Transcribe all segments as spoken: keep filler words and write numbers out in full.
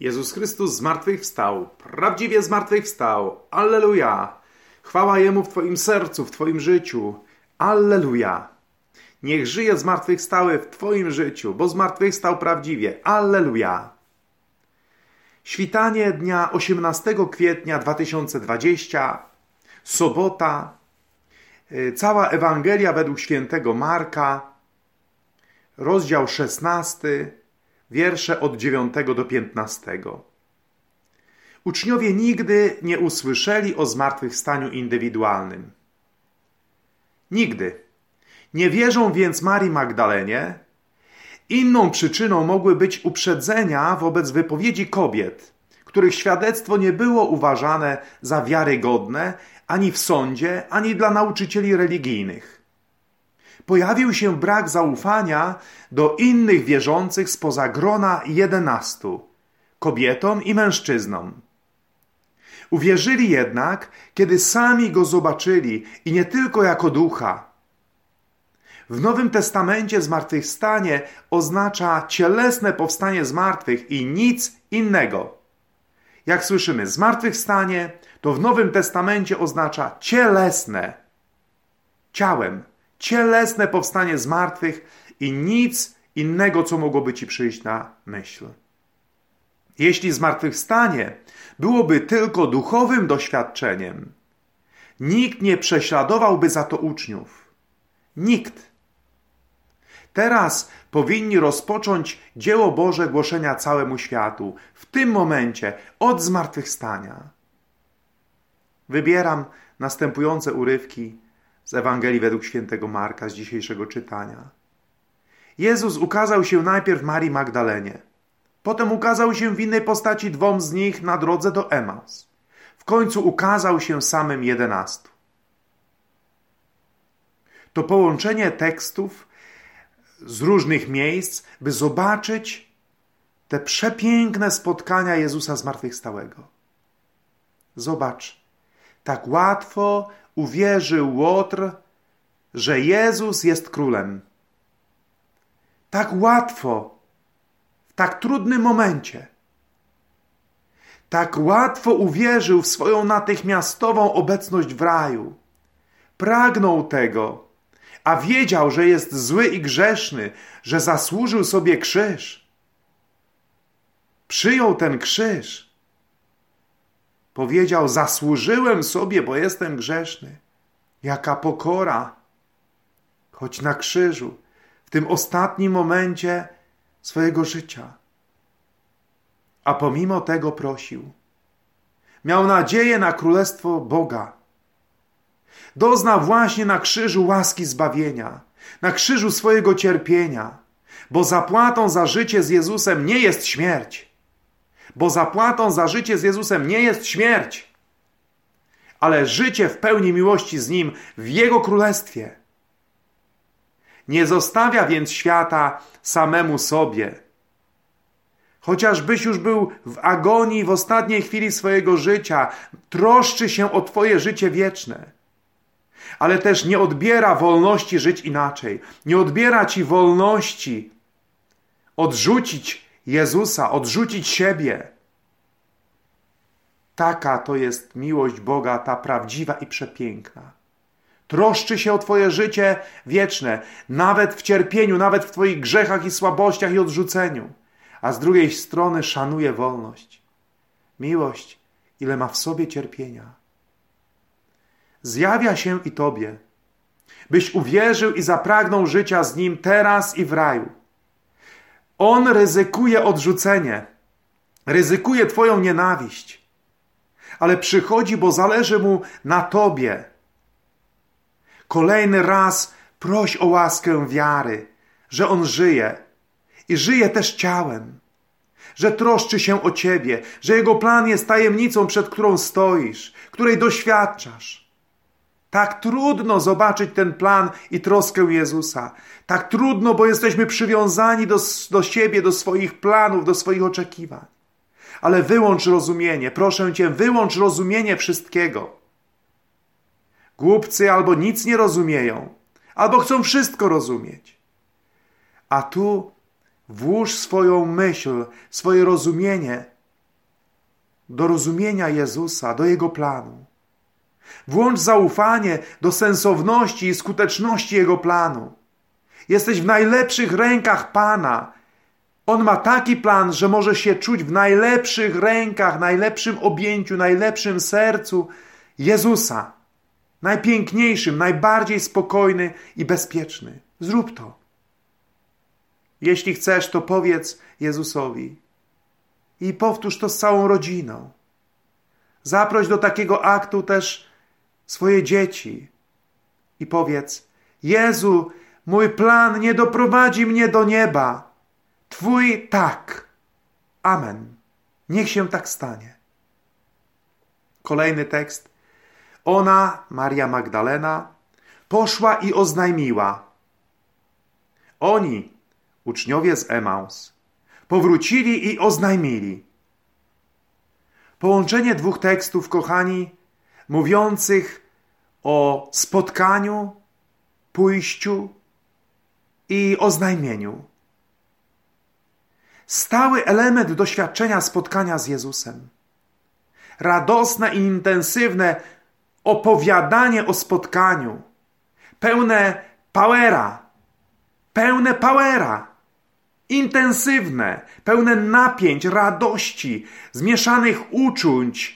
Jezus Chrystus zmartwychwstał, prawdziwie zmartwychwstał. Alleluja! Chwała Jemu w Twoim sercu, w Twoim życiu. Alleluja! Niech żyje zmartwychwstały w Twoim życiu, bo zmartwychwstał prawdziwie. Alleluja! Świtanie dnia osiemnastego kwietnia dwa tysiące dwudziestego, sobota, cała Ewangelia według świętego Marka, rozdział szesnasty, wiersze od dziewiątego do piętnastego. Uczniowie nigdy nie usłyszeli o zmartwychwstaniu indywidualnym. Nigdy. Nie wierzą więc Marii Magdalenie. Inną przyczyną mogły być uprzedzenia wobec wypowiedzi kobiet, których świadectwo nie było uważane za wiarygodne ani w sądzie, ani dla nauczycieli religijnych. Pojawił się brak zaufania do innych wierzących spoza grona jedenastu, kobietom i mężczyznom. Uwierzyli jednak, kiedy sami Go zobaczyli i nie tylko jako ducha. W Nowym Testamencie zmartwychwstanie oznacza cielesne powstanie z martwych i nic innego. Jak słyszymy, zmartwychwstanie to w Nowym Testamencie oznacza cielesne, ciałem, cielesne powstanie z martwych i nic innego, co mogłoby Ci przyjść na myśl. Jeśli zmartwychwstanie byłoby tylko duchowym doświadczeniem, nikt nie prześladowałby za to uczniów. Nikt. Teraz powinni rozpocząć dzieło Boże głoszenia całemu światu, w tym momencie, od zmartwychwstania. Wybieram następujące urywki z Ewangelii według świętego Marka z dzisiejszego czytania. Jezus ukazał się najpierw Marii Magdalenie. Potem ukazał się w innej postaci dwom z nich na drodze do Emaus. W końcu ukazał się samym jedenastu. To połączenie tekstów z różnych miejsc, by zobaczyć te przepiękne spotkania Jezusa zmartwychwstałego. Zobacz, tak łatwo uwierzył Łotr, że Jezus jest królem. Tak łatwo, w tak trudnym momencie. Tak łatwo uwierzył w swoją natychmiastową obecność w raju. Pragnął tego, a wiedział, że jest zły i grzeszny, że zasłużył sobie krzyż. Przyjął ten krzyż. Powiedział, zasłużyłem sobie, bo jestem grzeszny. Jaka pokora. Choć na krzyżu, w tym ostatnim momencie swojego życia. A pomimo tego prosił. Miał nadzieję na królestwo Boga. Dozna właśnie na krzyżu łaski zbawienia, na krzyżu swojego cierpienia, bo zapłatą za życie z Jezusem nie jest śmierć. Bo zapłatą za życie z Jezusem nie jest śmierć, ale życie w pełni miłości z Nim w Jego Królestwie. Nie zostawia więc świata samemu sobie. Chociażbyś już był w agonii w ostatniej chwili swojego życia, troszczy się o Twoje życie wieczne. Ale też nie odbiera wolności żyć inaczej. Nie odbiera Ci wolności odrzucić Jezusa, odrzucić siebie. Taka to jest miłość Boga, ta prawdziwa i przepiękna. Troszczy się o Twoje życie wieczne, nawet w cierpieniu, nawet w Twoich grzechach i słabościach i odrzuceniu. A z drugiej strony szanuje wolność. Miłość, ile ma w sobie cierpienia. Zjawia się i Tobie, byś uwierzył i zapragnął życia z Nim teraz i w raju. On ryzykuje odrzucenie, ryzykuje Twoją nienawiść, ale przychodzi, bo zależy Mu na Tobie. Kolejny raz proś o łaskę wiary, że On żyje i żyje też ciałem, że troszczy się o Ciebie, że Jego plan jest tajemnicą, przed którą stoisz, której doświadczasz. Tak trudno zobaczyć ten plan i troskę Jezusa. Tak trudno, bo jesteśmy przywiązani do, do siebie, do swoich planów, do swoich oczekiwań. Ale wyłącz rozumienie. Proszę Cię, wyłącz rozumienie wszystkiego. Głupcy albo nic nie rozumieją, albo chcą wszystko rozumieć. A tu włóż swoją myśl, swoje rozumienie do rozumienia Jezusa, do Jego planu. Włącz zaufanie do sensowności i skuteczności Jego planu. Jesteś w najlepszych rękach Pana. On ma taki plan, że możesz się czuć w najlepszych rękach, najlepszym objęciu, najlepszym sercu Jezusa. Najpiękniejszym, najbardziej spokojny i bezpieczny. Zrób to. Jeśli chcesz, to powiedz Jezusowi i powtórz to z całą rodziną. Zaproś do takiego aktu też swoje dzieci i powiedz: Jezu, mój plan nie doprowadzi mnie do nieba. Twój tak. Amen. Niech się tak stanie. Kolejny tekst. Ona, Maria Magdalena, poszła i oznajmiła. Oni, uczniowie z Emaus, powrócili i oznajmili. Połączenie dwóch tekstów, kochani, mówiących o spotkaniu, pójściu i oznajmieniu. Stały element doświadczenia spotkania z Jezusem. Radosne i intensywne opowiadanie o spotkaniu. Pełne powera. Pełne powera. Intensywne. Pełne napięć, radości, zmieszanych uczuć.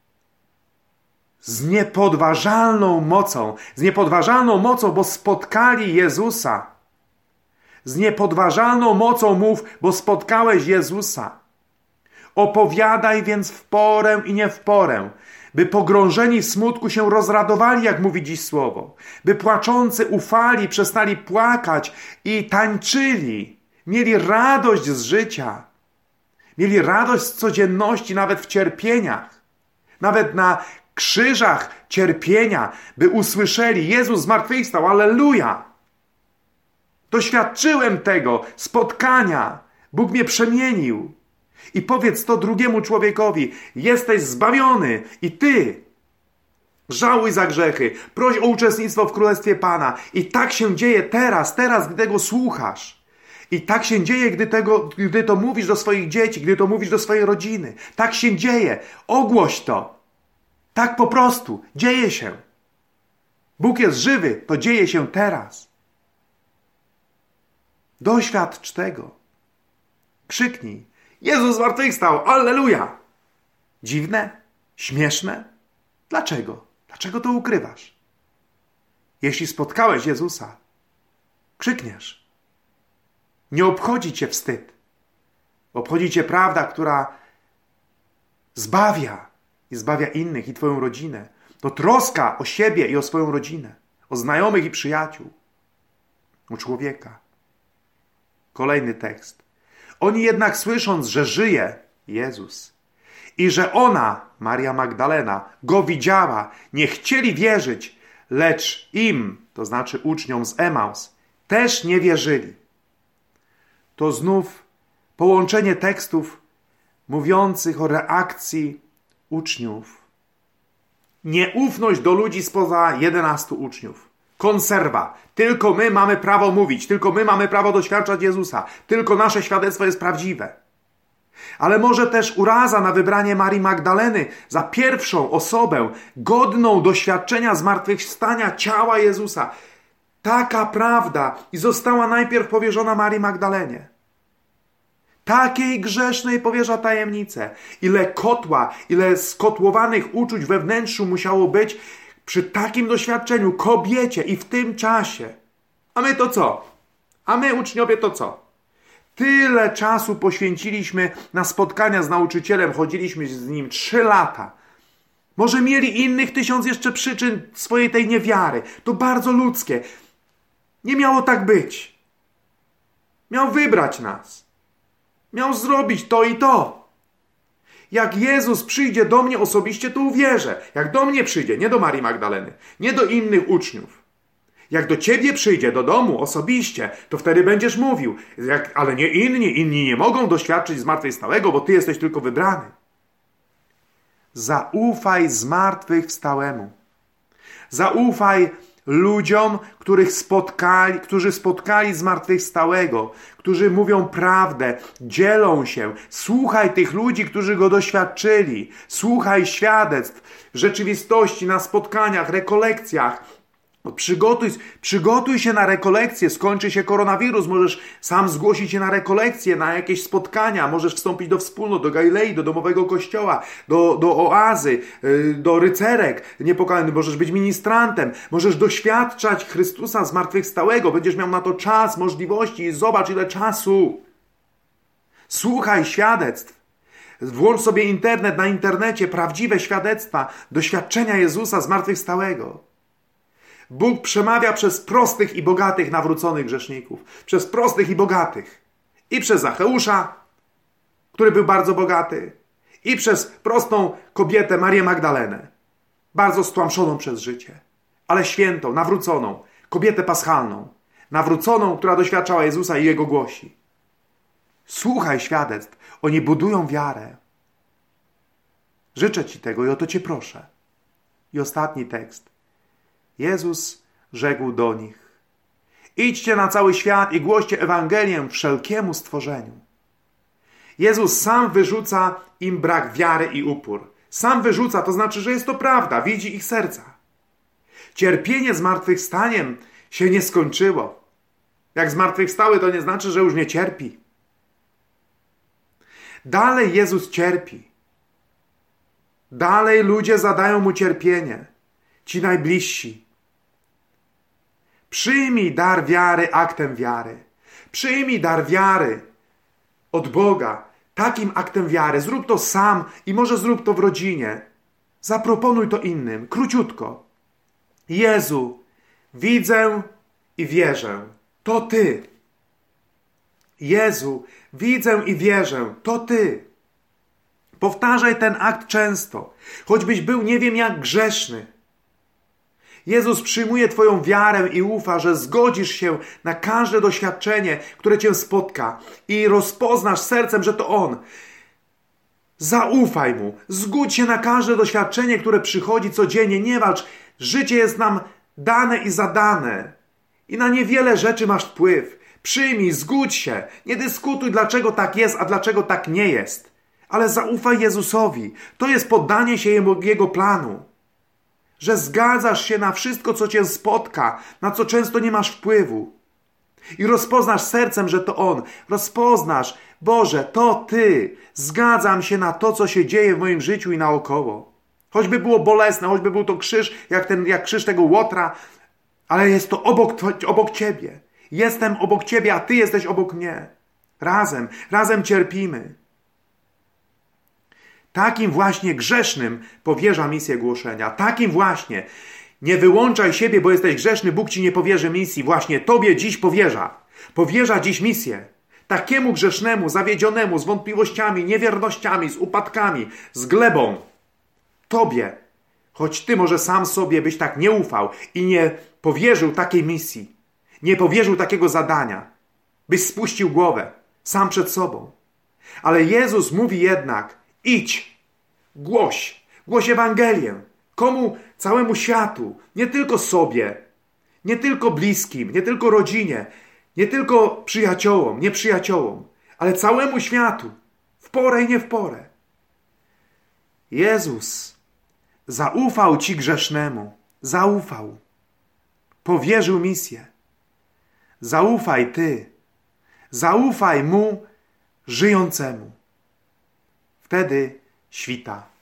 Z niepodważalną mocą. Z niepodważalną mocą, bo spotkali Jezusa. Z niepodważalną mocą mów, bo spotkałeś Jezusa. Opowiadaj więc w porę i nie w porę, by pogrążeni w smutku się rozradowali, jak mówi dziś słowo. By płaczący ufali, przestali płakać i tańczyli. Mieli radość z życia. Mieli radość z codzienności, nawet w cierpieniach. Nawet na krzyżach cierpienia, by usłyszeli: Jezus zmartwychwstał, alleluja! Doświadczyłem tego spotkania. Bóg mnie przemienił. I powiedz to drugiemu człowiekowi: jesteś zbawiony i ty żałuj za grzechy, proś o uczestnictwo w Królestwie Pana. I tak się dzieje teraz, teraz, gdy tego słuchasz. I tak się dzieje, gdy, tego, gdy to mówisz do swoich dzieci, gdy to mówisz do swojej rodziny. Tak się dzieje. Ogłoś to. Tak po prostu. Dzieje się. Bóg jest żywy. To dzieje się teraz. Doświadcz tego. Krzyknij: Jezus zmartwychwstał, alleluja! Dziwne? Śmieszne? Dlaczego? Dlaczego to ukrywasz? Jeśli spotkałeś Jezusa, krzykniesz. Nie obchodzi cię wstyd. Obchodzi cię prawda, która zbawia i zbawia innych i twoją rodzinę. To troska o siebie i o swoją rodzinę, o znajomych i przyjaciół, o człowieka. Kolejny tekst. Oni jednak słysząc, że żyje Jezus i że ona, Maria Magdalena, go widziała, nie chcieli wierzyć, lecz im, to znaczy uczniom z Emaus, też nie wierzyli. To znów połączenie tekstów mówiących o reakcji uczniów. Nieufność do ludzi spoza jedenastu uczniów. Konserwa. Tylko my mamy prawo mówić. Tylko my mamy prawo doświadczać Jezusa. Tylko nasze świadectwo jest prawdziwe. Ale może też uraza na wybranie Marii Magdaleny za pierwszą osobę godną doświadczenia zmartwychwstania ciała Jezusa. Taka prawda i została najpierw powierzona Marii Magdalenie. Takiej grzesznej powierza tajemnicę. Ile kotła, ile skotłowanych uczuć we wnętrzu musiało być przy takim doświadczeniu kobiecie i w tym czasie. A my to co? A my, uczniowie, to co? Tyle czasu poświęciliśmy na spotkania z nauczycielem, chodziliśmy z nim trzy lata. Może mieli innych tysiąc jeszcze przyczyn swojej tej niewiary. To bardzo ludzkie. Nie miało tak być. Miał wybrać nas. Miał zrobić to i to. Jak Jezus przyjdzie do mnie osobiście, to uwierzę. Jak do mnie przyjdzie, nie do Marii Magdaleny, nie do innych uczniów. Jak do ciebie przyjdzie, do domu, osobiście, to wtedy będziesz mówił. Jak, ale nie inni, inni nie mogą doświadczyć zmartwychwstałego, bo ty jesteś tylko wybrany. Zaufaj zmartwychwstałemu. Zaufaj ludziom, których spotkali, którzy spotkali zmartwychwstałego, którzy mówią prawdę, dzielą się. Słuchaj tych ludzi, którzy go doświadczyli. Słuchaj świadectw, rzeczywistości na spotkaniach, rekolekcjach. Przygotuj, przygotuj się na rekolekcję, skończy się koronawirus, możesz sam zgłosić się na rekolekcję, na jakieś spotkania, możesz wstąpić do wspólnot, do Galilei, do domowego kościoła, do, do oazy, do rycerek niepokalanych, możesz być ministrantem, możesz doświadczać Chrystusa zmartwychwstałego, będziesz miał na to czas, możliwości i zobacz ile czasu. Słuchaj świadectw. Włącz sobie internet, na internecie prawdziwe świadectwa, doświadczenia Jezusa zmartwychwstałego. Bóg przemawia przez prostych i bogatych nawróconych grzeszników. Przez prostych i bogatych. I przez Zacheusza, który był bardzo bogaty. I przez prostą kobietę Marię Magdalenę. Bardzo stłamszoną przez życie. Ale świętą, nawróconą. Kobietę paschalną. Nawróconą, która doświadczała Jezusa i Jego głosi. Słuchaj świadectw. Oni budują wiarę. Życzę Ci tego i o to Cię proszę. I ostatni tekst. Jezus rzekł do nich: idźcie na cały świat i głoście Ewangelię wszelkiemu stworzeniu. Jezus sam wyrzuca im brak wiary i upór. Sam wyrzuca, to znaczy, że jest to prawda, widzi ich serca. Cierpienie zmartwychwstaniem się nie skończyło. Jak zmartwychwstały, to nie znaczy, że już nie cierpi. Dalej Jezus cierpi. Dalej ludzie zadają Mu cierpienie. Ci najbliżsi. Przyjmij dar wiary aktem wiary. Przyjmij dar wiary od Boga takim aktem wiary. Zrób to sam i może zrób to w rodzinie. Zaproponuj to innym. Króciutko. Jezu, widzę i wierzę. To Ty. Jezu, widzę i wierzę. To Ty. Powtarzaj ten akt często. Choćbyś był nie wiem jak grzeszny. Jezus przyjmuje Twoją wiarę i ufa, że zgodzisz się na każde doświadczenie, które Cię spotka i rozpoznasz sercem, że to On. Zaufaj Mu. Zgódź się na każde doświadczenie, które przychodzi codziennie. Nie walcz. Życie jest nam dane i zadane. I na niewiele rzeczy masz wpływ. Przyjmij, zgódź się. Nie dyskutuj, dlaczego tak jest, a dlaczego tak nie jest. Ale zaufaj Jezusowi. To jest poddanie się Jego, Jego planu. Że zgadzasz się na wszystko, co Cię spotka, na co często nie masz wpływu. I rozpoznasz sercem, że to On. Rozpoznasz, Boże, to Ty. Zgadzam się na to, co się dzieje w moim życiu i naokoło. Choćby było bolesne, choćby był to krzyż, jak, ten, jak krzyż tego Łotra, ale jest to obok, obok Ciebie. Jestem obok Ciebie, a Ty jesteś obok mnie. Razem, razem cierpimy. Takim właśnie grzesznym powierza misję głoszenia. Takim właśnie. Nie wyłączaj siebie, bo jesteś grzeszny, Bóg Ci nie powierzy misji. Właśnie Tobie dziś powierza. Powierza dziś misję. Takiemu grzesznemu, zawiedzionemu, z wątpliwościami, niewiernościami, z upadkami, z glebą. Tobie. Choć Ty może sam sobie byś tak nie ufał i nie powierzył takiej misji. Nie powierzył takiego zadania. Byś spuścił głowę. Sam przed sobą. Ale Jezus mówi jednak: idź, głoś, głoś Ewangelię. Komu? Całemu światu. Nie tylko sobie. Nie tylko bliskim, nie tylko rodzinie. Nie tylko przyjaciołom, nie przyjaciołom. Ale całemu światu. W porę i nie w porę. Jezus zaufał Ci grzesznemu. Zaufał. Powierzył misję. Zaufaj Ty. Zaufaj Mu żyjącemu. Wtedy świta.